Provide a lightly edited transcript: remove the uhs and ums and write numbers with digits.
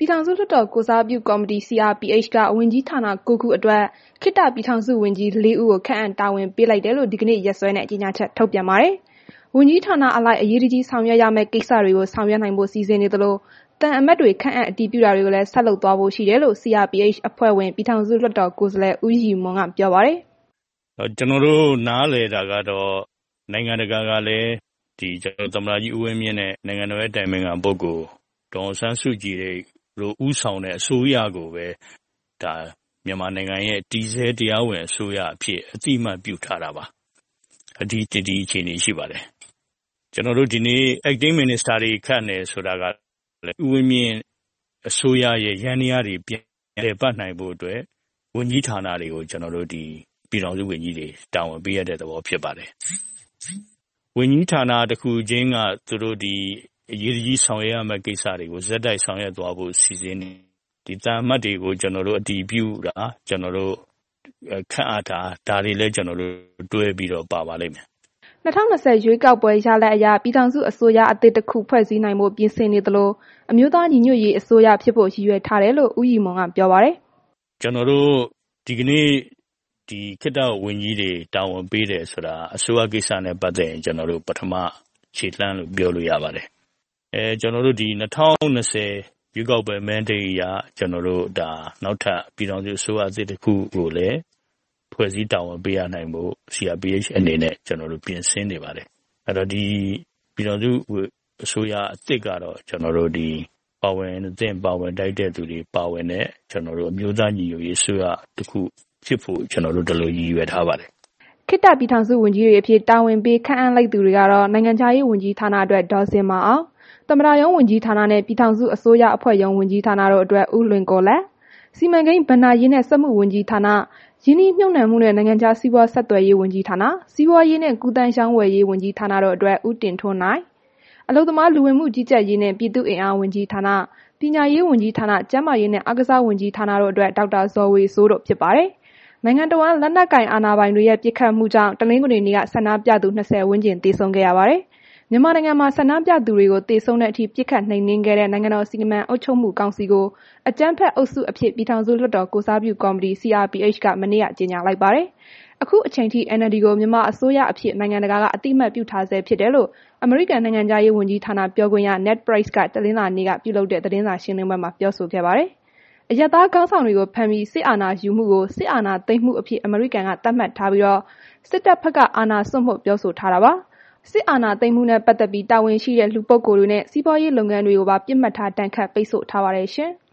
ပြည်ထောင်စုလွှတ်တော်ကိုယ်စားပြုကော်မတီ CRPH ကဝန်ကြီးဌာန9ခုအတွက်ခေတ္တပြည်ထောင်စုဝန်ကြီး4ဦးကိုခန့်အပ်တာဝန်ပေးလိုက်တယ်လို့ဒီကနေ့ရက်စွဲနဲ့ကြေညာချက်ထုတ်ပြန်ပါတယ်။ဝန်ကြီးဌာနအလိုက်အရေးတကြီးဆောင်ရွက်ရမယ့်ကိစ္စတွေကိုဆောင်ရွက်နိုင်ဖို့စီစဉ်နေသလိုတန်အမတ်တွေခန့်အပ်အတည်ပြုတာတွေကိုလည်းဆက်လုပ်သွားဖို့ရှိတယ်လို့ CRPH အဖွဲ့ဝင်ပြည်ထောင်စုလွှတ်တော်ကိုယ်စားလှယ်ဦးရီမွန်ကပြောပါတယ်။ကျွန်တော်တို့နားလည်တာကတော့နိုင်ငံတကာကလည်းဒီကျွန်တော်သမ္မတကြီးဦးဝင်းမြင့်နဲ့နိုင်ငံတော်ရဲ့တိုင်ပင်ခံပုဂ္ဂိုလ်ဒေါ်အောင်ဆန်းစုကြည်တို့ဦးဆောင်တဲ့အစိုးရကိုပဲဒါမြန်မာနိုင်ငံရဲ့တည်ဆဲတရားဝင်အစိုးရအဖြစ်အတိအမှတ်ပြုထားတာပါ။ဒီအခြေအနေရှိပါတယ်။ကျွန်တော်တို့ဒီနေ့ acting minister တွေခန့်နေဆိုတာကလည်းဦးဝင်းမြင့်အစိုးရရဲ့ရန်နေရတွေပြန်လည်ပတ်နိုင်ဖို့အတွက်ဝန်ကြီးဌာနတွေကိုကျွန်တော်တို့ဒီပြည်ထောင်စုဝန်ကြီးတွေတာဝန်ပေးရတဲ့သဘောဖြစ်ပါတယ်။ဝန်ကြီးဌာနတစ်ခုချင်းကသူတို့ဒီအရေးကြီးဆောင်ရွက်ရမယ့်ကိစ္စတွေကိုဇက်တိုက်ဆောင်ရွက်သွားဖို့စီစဉ်နေဒီတာမတ်တွေကိုကျွန်တော်တို့အတည်ပြုတာကျွန်တော်တို့ခန့်အပ်တာဒါတွေလည်းကျွန်တော်တို့တွဲပြီးတော့ပါပါလိမ့်မယ် 2020ရွေးကောက်ပွဲရလဒ်အရပြည်ထောင်စုအစိုးရအသစ်တစ်ခုဖွဲ့စည်းနိုင်ဖို့ပြင်ဆင်နေသလိုအမျိုးသားညီညွတ်ရေးအစိုးရဖြစ်ဖို့ရည်ရွယ်ထားတယ်လို့ဦးရီမွန်ကပြောပါတယ်။ကျွန်တော်တို့ဒီကနေ့ဒီခေတ္တဝန်ကြီးတွေတာဝန်ပေးတယ်ဆိုတာအစိုးရကိစ္စနဲ့ပတ်သက်ရင်ကျွန်တော်တို့ပထမခြေလှမ်းလို့ပြောလို့ရပါတယ်။ကျွန်တော်တို့ဒီ2020ရွေးကောက်ပွဲမန်ဒေးရကျွန်တော်တို့ဒါနောက်ထပ်ပြည်ထောင်စုအစိုးရအသစ်တစ်ခုကိုလည်းဖွဲ့စည်းတာဝန်ပေးရနိုင်ဖို့ CRPH အနေနဲ့ကျွန်တော်တို့ပြင်ဆင်နေပါတယ်။အဲ့တော့ဒီပြည်ထောင်စုအစိုးရအသစ်ကတော့ကျွန်တော်တို့ဒီပါဝင်တိုက်တဲ့သူတွေပါဝင်တဲ့ကျွန်တော်တို့အမျိုးသားညီညွတ်ရေးအစိုးရတစ်ခုဖြစ်ဖို့ကျွန်တော်တို့ဒီလိုရည်ရွယ်ထားပါတယ်။ခေတ္တပြည်ထောင်စုဝန်ကြီးတွေအဖြစ်တာဝန်ပေးခန့်အပ်လိုက်သူတွေကတော့နိုင်ငံခြားရေးဝန်ကြီးဌာနအတွက်ဒေါ်စင်မာအောင်သမ္မတရုံးဝန်ကြီးဌာနနဲ့ပြည်ထောင်စုအစိုးရအဖွဲ့ရုံးဝန်ကြီးဌာနတို့အတွက်ဦးလွင်ကိုလက်စီမံကိန်းဗဏ္ဍာရေးနဲ့စက်မှုဝန်ကြီးဌာနရင်းနှီးမြှုပ်နှံမှုနဲ့နိုင်ငံခြားစီးပွားဆက်သွယ်ရေးဝန်ကြီးဌာနစီးပွားရေးနဲ့ကူးသန်းရောင်းဝယ်ရေးဝန်ကြီးဌာနတို့အတွက်ဦးတင်ထွန်းနိုင်အလုပ်သမားလူဝင်မှုကြီးကြပ်ရေးနဲ့ပြည်သူ့အင်အားဝန်ကြီးဌာနပညာရေးဝန်ကြီးဌာနကျန်းမာရေးနဲ့အားကစားဝန်ကြီးဌာနတို့အတွက်ဒေါက်တာဇော်ဝေစိုးတို့ဖြစ်ပါတယ်။နိုင်ငံတော်လက်နက်ကိုင်အာဏာပိုင်တွေရဲ့ပစ်ခတ်မှုကြောင့်တနင်္ဂနွေနေ့ကဆန္ဒပြသူ20ဝန်းကျင်သေဆုံးခဲ့ရပါတယ်။မြန်မာနိုင်ငံမှာဆန္ဒပြသူတွေကိုသေဆုံးတဲ့အထိပစ်ခတ်နှိမ်နင်းခဲ့တဲ့နိုင်ငံတော်စီမံအုပ်ချုပ်မှုကောင်စီကိုအကြမ်းဖက်အုပ်စုအဖြစ်ပြည်ထောင်စုလွှတ်တော်ကိုစားပြုကော်မတီ CRPH ကမနေ့ကကြေညာလိုက်ပါတယ်။အခုအချိန်ထိ NLD ကိုမြန်မာအစိုးရအဖြစ်နိုင်ငံတကာကအတိအမှတ်ပြုထားဆဲဖြစ်တယ်လို့အမေရိကန်နိုင်ငံခြားရေးဝန်ကြီးဌာနပြောခွင့်ရ Ned Price ကတနင်္လာနေ့ကပြုလုပ်တဲ့သတင်းစာရှင်းလင်းပွဲမှာပြောဆိုခဲ့ပါတယ်။အရပ်သားခေါင်းဆောင်တွေကိုဖမ်းပြီးစစ်အာဏာယူမှုကိုစစ်အာဏာသိမ်းမှုအဖြစ်အမေရိကန်ကသတ်မှတ်ထားပြီးတော့စစ်တပ်ဘက်ကအာဏာစွန့်မှုပြောဆိုထားတာပါ။စစ်အာဏာသိမ်းမှုနဲ့ပတ်သက်ပြီးတာဝန်ရှိတဲ့လူပုဂ္ဂိုလ်တွေနဲ့စီးပွားရေးလုပ်ငန်းတွေကိုပါပြစ်မှတ်ထားတန်ခတ်ပိတ်ဆို့ထားပါတယ်ရှင်။